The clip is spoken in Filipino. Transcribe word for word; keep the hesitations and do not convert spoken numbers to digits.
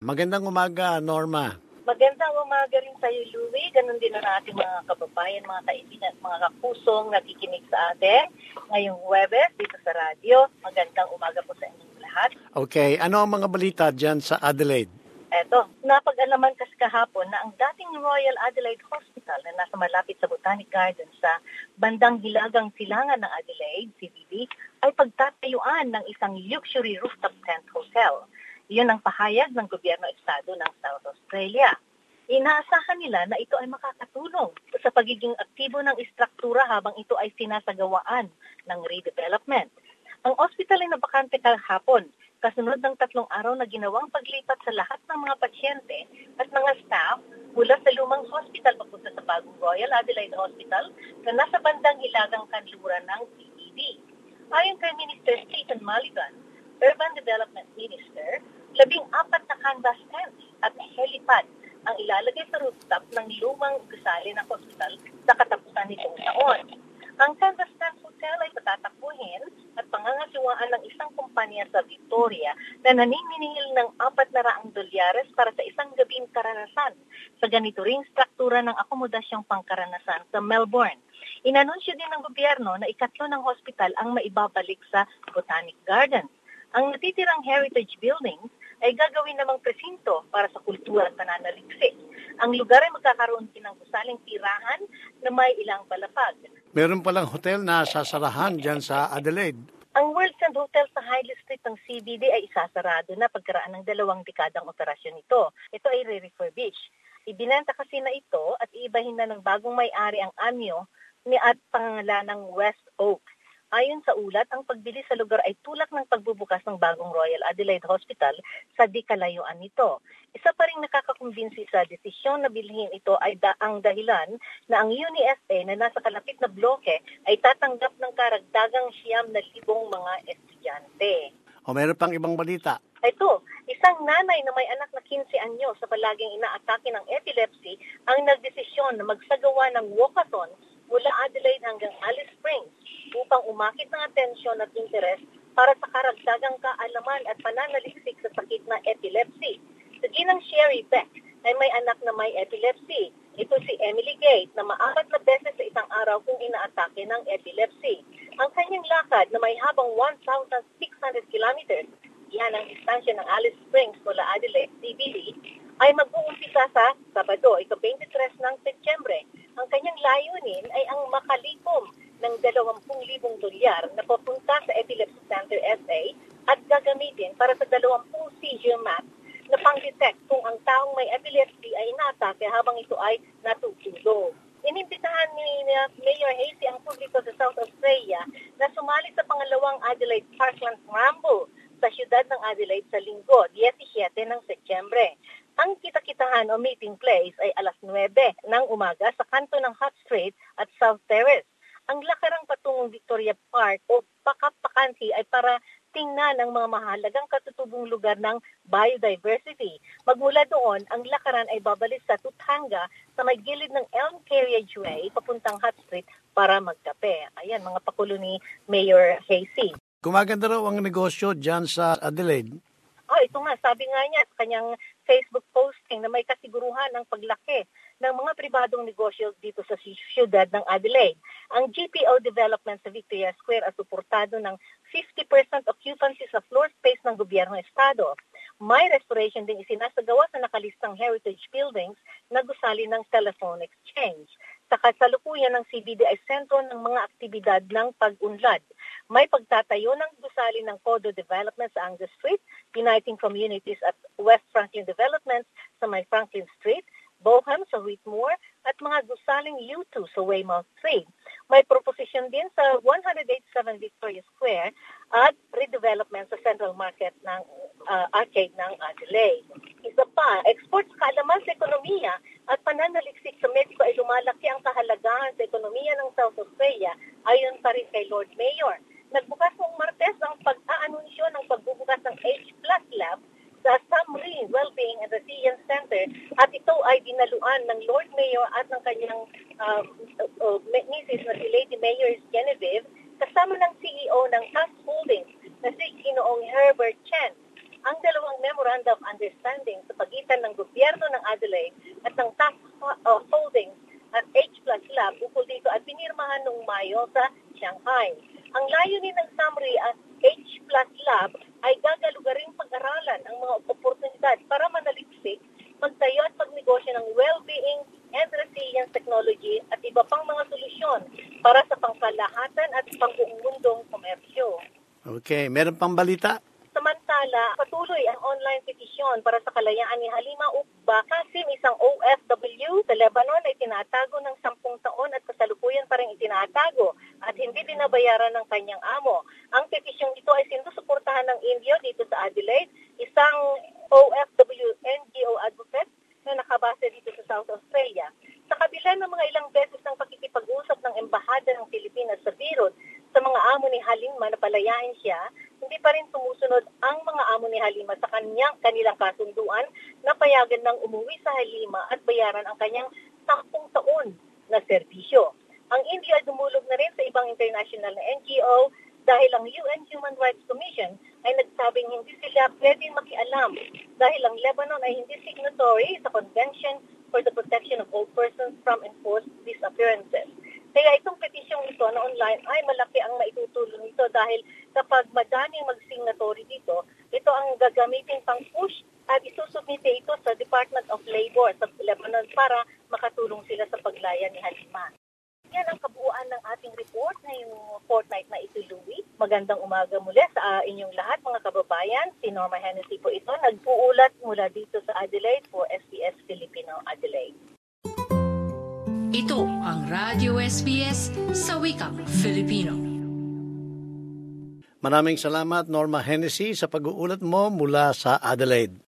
Magandang umaga, Norma. Magandang umaga rin sa iyo, Louie. Ganon din ang ating mga kababayan, mga kaibigan, mga kapusong nakikinig sa atin ngayong Huwebes dito sa radyo. Magandang umaga po sa inyong lahat. Okay, ano ang mga balita dyan sa Adelaide? Eto, napag-alaman kasi kahapon na ang dating Royal Adelaide Hospital na nasa malapit sa Botanic Gardens sa bandang hilagang silangan ng Adelaide, C B D, ay pagtatayuan ng isang luxury rooftop tent hotel. Iyon ang pahayag ng gobyerno estado ng South Australia. Inaasahan nila na ito ay makakatulong sa pagiging aktibo ng istruktura habang ito ay sinasagawaan ng redevelopment. Ang ospital ay nabakante kahapon, kasunod ng tatlong araw na ginawang paglipat sa lahat ng mga pasyente at mga staff mula sa lumang hospital papunta sa bagong Royal Adelaide Hospital na nasa bandang hilagang kanluran ng C B D. Ayon kay Minister Stephen Mulligan, Urban Development Minister, labing apat na canvas tents at helipad ang ilalagay sa rooftop ng lumang gusali ng hospital sa katapusan nitong taon. Ang canvas tent hotel ay patatakbuhin at pangangasiwaan ng isang kumpanya sa Victoria na naniningil ng apat na raang dolyares para sa isang gabing karanasan sa ganito ring struktura ng akomodasyong pangkaranasan sa Melbourne. Inanunsyo din ng gobyerno na ikatlo ng hospital ang maibabalik sa Botanic Gardens. Ang natitirang heritage buildings ay gagawin namang presinto para sa kultura at pananaliksik. Ang lugar ay magkakaroon din ng gusaling tirahan na may ilang palapag. Meron palang hotel na sasarahan dyan sa Adelaide. Ang World Sand Hotel sa Highland Street ng C B D ay isasarado na pagkaraan ng dalawang dekadang operasyon nito. Ito ay re-refurbish. Ibinenta kasi na ito at iibahin na ng bagong may-ari ang anyo ni at pangalan ng West Oak. Ayon sa ulat, ang pagbili sa lugar ay tulak ng pagbubukas ng bagong Royal Adelaide Hospital sa di kalayuan nito. Isa pa ring nakakakumbinsi sa desisyon na bilhin ito ay da- ang dahilan na ang U N I S A na nasa kalapit na bloke ay tatanggap ng karagdagang siyam na libong mga estudyante. O meron pang ibang balita? Ito, isang nanay na may anak na quince anyo sa palaging inaatake ng epilepsy ang nagdesisyon na magsagawa ng walkathon mula Adelaide hanggang Alice Springs upang umakit ng atensyon at interes para sa karagdagang kaalaman at pananaliksik sa sakit na epilepsy. Sa ginang Sherry Beck ay may anak na may epilepsy. Ito si Emily Gate na maapat na beses sa isang araw kung inaatake ng epilepsy. Ang kanyang lakad na may habang one thousand six hundred kilometers, yan ang distansya ng Alice Springs mula Adelaide, C B D, ay mag-uumpisa sa Sabado, ika-twenty-three ng Setyembre. Ang kanyang layunin ay ang makalikom ng dalawampu libong dolyar na papunta sa Epilepsy Center S A at gagamitin para sa dalawampu seizure map na pang-detect kung ang taong may epilepsy ay inaatake habang ito ay natutulog. Inimbitahan ni Mayor Hasey ang publiko sa South Australia na sumali sa pangalawang Adelaide Parklands Ramble sa siyudad ng Adelaide sa linggo, seventeen ng Setyembre. Ang kita-kitahan o meeting place ay alas nuwebe ng umaga sa kanto ng Hot Street at South Terrace. Ang lakarang patungong Victoria Park o Pakapakansi ay para tingnan ang mga mahalagang katutubong lugar ng biodiversity. Magmula doon, ang lakaran ay babalik sa Tuthanga sa may gilid ng Elm Carriageway papuntang Hot Street para magkape. Ayan, mga pakulo ni Mayor Hasey. Gumaganda raw ang negosyo dyan sa Adelaide. Oh, ito nga, sabi nga niya sa kanyang Facebook posting na may kasiguruhan ng paglaki ng mga pribadong negosyo dito sa siyudad ng Adelaide. Ang G P O development sa Victoria Square ay suportado ng fifty percent occupancy sa floor space ng gobyerno estado. May restoration din isinasagawa sa nakalistang heritage buildings na gusali ng telephone exchange. Sa kasalukuyan ng C B D ay sentro ng mga aktibidad ng pag-unlad. May pagtatayo ng gusali ng Codo Development sa Angus Street, Uniting Communities at West Franklin Developments sa may Franklin Street, Boham sa Whitmore at mga gusaling U two sa Weymouth Street. May proposisyon din sa one eighty-seven Victoria Square at redevelopment sa Central Market ng uh, Arcade ng Adelaide. Isa pa, exports kaalaman sa ekonomiya at pananaliksik sa Mexico ay lumalaki ang kahalagahan sa ekonomiya ng South Australia ayon pa rin kay Lord Mayor. Nagbukas noong Martes ang pag-aanunsyo ng pagbubukas ng H Plus Lab sa Samri Wellbeing and Resilience Center at ito ay dinaluan ng Lord Mayor at ng kanyang uh, uh, misis na si Lady Mayor Genevieve kasama ng C E O ng Taft Holdings na si Ginoong Herbert Chen. Ang dalawang memorandum of understanding sa pamamagitan ng gobyerno ng Adelaide at ng Task uh, Holdings at H Plus Lab ukol dito at pinirmahan noong Mayo sa Shanghai. Ang layunin ng summary at H Plus Lab ay gagalugaring pag-aralan ang mga oportunidad para manaliksik, magtayo at magnegosyo ng well-being and resilience technology at iba pang mga solusyon para sa pangkalahatan at pangbuong mundong komersyo. Okay, meron pang balita? Samantala, patuloy ang online petisyon para sa kalayaan ni Halima Ukba Qasim, isang O F W sa Lebanon ay tinatago ng sampung taon at kasalukuyan pa rin itinatago at hindi binabayaran ng kanyang amo. Ang petisyong ito ay sinusuportahan ng Indio dito sa Adelaide, isang O F W N G O advocate na nakabase dito sa South Australia. Sa kabila ng mga ilang beses ng pakikipag-usap ng Embahada ng Pilipinas sa Beirut sa mga amo ni Halima na palayain siya, hindi pa rin sumusunod ang mga amo ni Halima sa kanyang kanilang kasunduan na payagan ng umuwi sa Halima at bayaran ang kanyang sampung taon na serbisyo. Ang India ay dumulog na rin sa ibang international na N G O dahil ang U N Human Rights Commission ay nagsabing hindi sila pwedeng makialam dahil ang Lebanon ay hindi signatory sa Convention for the Protection of All Persons from Enforced Disappearances. Kaya itong petisyong ito na online ay malaki ang maitutulong nito dahil kapag madaming mag-signatory dito, ito ang gagamitin pang push at isusubmite ito sa Department of Labor sa Lebanon para makatulong sila sa paglaya ni Halima. Yan ang kabuuan ng ating report ngayong fortnight na ito, Louie. Magandang umaga muli sa uh, inyong lahat, mga kababayan. Si Norma Hennessy po ito, nagpuulat mula dito sa Adelaide for S B S Filipino Adelaide. Ito ang Radio S B S sa wikang Filipino. Maraming salamat, Norma Hennessy, sa pag-uulat mo mula sa Adelaide.